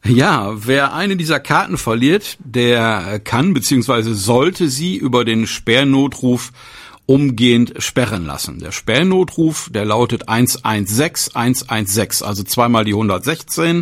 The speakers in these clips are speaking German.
Ja, wer eine dieser Karten verliert, der kann bzw. sollte sie über den Sperrnotruf umgehend sperren lassen. Der Sperrnotruf, der lautet 116 116, also zweimal die 116.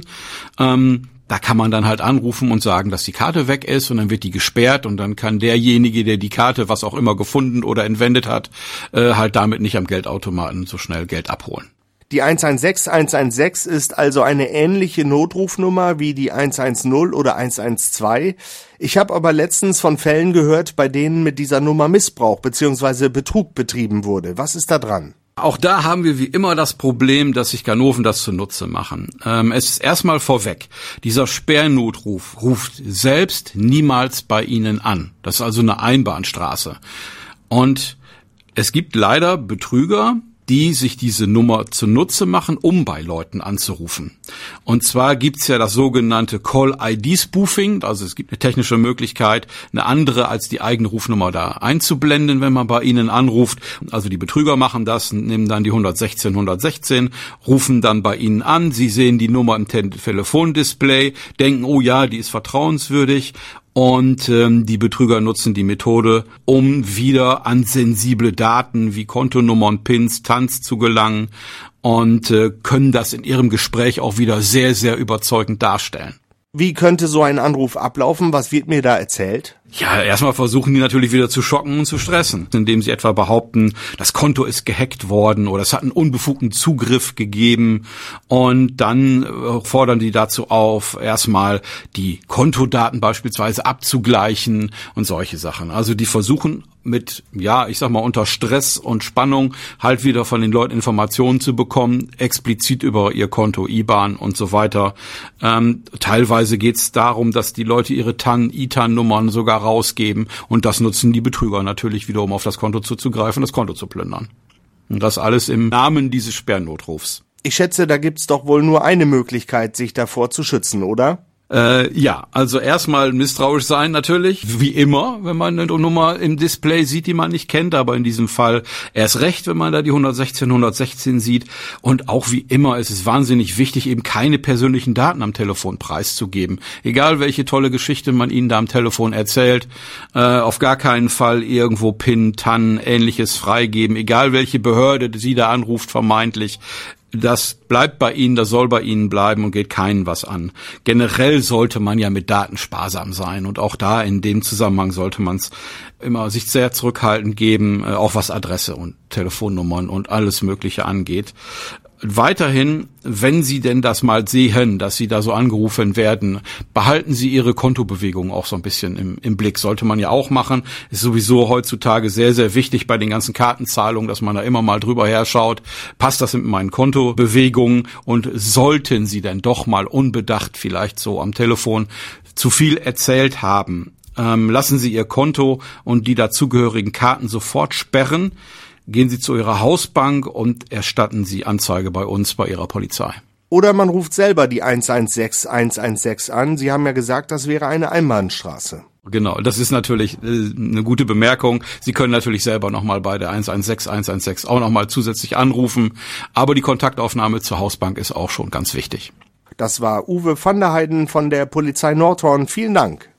Da kann man dann halt anrufen und sagen, dass die Karte weg ist und dann wird die gesperrt und dann kann derjenige, der die Karte, was auch immer, gefunden oder entwendet hat, halt damit nicht am Geldautomaten so schnell Geld abholen. Die 116 116 ist also eine ähnliche Notrufnummer wie die 110 oder 112. Ich habe aber letztens von Fällen gehört, bei denen mit dieser Nummer Missbrauch bzw. Betrug betrieben wurde. Was ist da dran? Auch da haben wir wie immer das Problem, dass sich Ganoven das zunutze machen. Es ist erstmal vorweg, dieser Sperrnotruf ruft selbst niemals bei Ihnen an. Das ist also eine Einbahnstraße. Und es gibt leider Betrüger, die sich diese Nummer zunutze machen, um bei Leuten anzurufen. Und zwar gibt's ja das sogenannte Call-ID-Spoofing, also es gibt eine technische Möglichkeit, eine andere als die eigene Rufnummer da einzublenden, wenn man bei ihnen anruft. Also die Betrüger machen das, nehmen dann die 116, rufen dann bei ihnen an, sie sehen die Nummer im Telefondisplay, denken, oh ja, die ist vertrauenswürdig. Und die Betrüger nutzen die Methode, um wieder an sensible Daten wie Kontonummern, PINs, TANs zu gelangen und können das in ihrem Gespräch auch wieder sehr, sehr überzeugend darstellen. Wie könnte so ein Anruf ablaufen? Was wird mir da erzählt? Ja, erstmal versuchen die natürlich wieder zu schocken und zu stressen, indem sie etwa behaupten, das Konto ist gehackt worden oder es hat einen unbefugten Zugriff gegeben und dann fordern die dazu auf, erstmal die Kontodaten beispielsweise abzugleichen und solche Sachen. Also die versuchen mit, ja, ich sag mal, unter Stress und Spannung halt wieder von den Leuten Informationen zu bekommen, explizit über ihr Konto, IBAN und so weiter. Teilweise geht's darum, dass die Leute ihre TAN, ITAN-Nummern sogar rausgeben und das nutzen die Betrüger natürlich wieder, um auf das Konto zuzugreifen, das Konto zu plündern. Und das alles im Namen dieses Sperrnotrufs. Ich schätze, da gibt's doch wohl nur eine Möglichkeit, sich davor zu schützen, oder? Ja, also erstmal misstrauisch sein natürlich, wie immer, wenn man eine Nummer im Display sieht, die man nicht kennt, aber in diesem Fall erst recht, wenn man da die 116 sieht. Und auch wie immer ist es wahnsinnig wichtig, eben keine persönlichen Daten am Telefon preiszugeben. Egal welche tolle Geschichte man ihnen da am Telefon erzählt, auf gar keinen Fall irgendwo PIN, TAN, ähnliches freigeben, egal welche Behörde sie da anruft vermeintlich. Das bleibt bei Ihnen, das soll bei Ihnen bleiben und geht keinen was an. Generell sollte man ja mit Daten sparsam sein und auch da in dem Zusammenhang sollte man es immer sich sehr zurückhaltend geben, auch was Adresse und Telefonnummern und alles Mögliche angeht. Weiterhin, wenn Sie denn das mal sehen, dass Sie da so angerufen werden, behalten Sie Ihre Kontobewegungen auch so ein bisschen im Blick. Sollte man ja auch machen. Ist sowieso heutzutage sehr, sehr wichtig bei den ganzen Kartenzahlungen, dass man da immer mal drüber herschaut. Passt das mit meinen Kontobewegungen? Und sollten Sie denn doch mal unbedacht vielleicht so am Telefon zu viel erzählt haben, lassen Sie Ihr Konto und die dazugehörigen Karten sofort sperren. Gehen Sie zu Ihrer Hausbank und erstatten Sie Anzeige bei uns, bei Ihrer Polizei. Oder man ruft selber die 116 an. Sie haben ja gesagt, das wäre eine Einbahnstraße. Genau, das ist natürlich eine gute Bemerkung. Sie können natürlich selber nochmal bei der 116 auch nochmal zusätzlich anrufen. Aber die Kontaktaufnahme zur Hausbank ist auch schon ganz wichtig. Das war Uwe van der Heijden von der Polizei Nordhorn. Vielen Dank.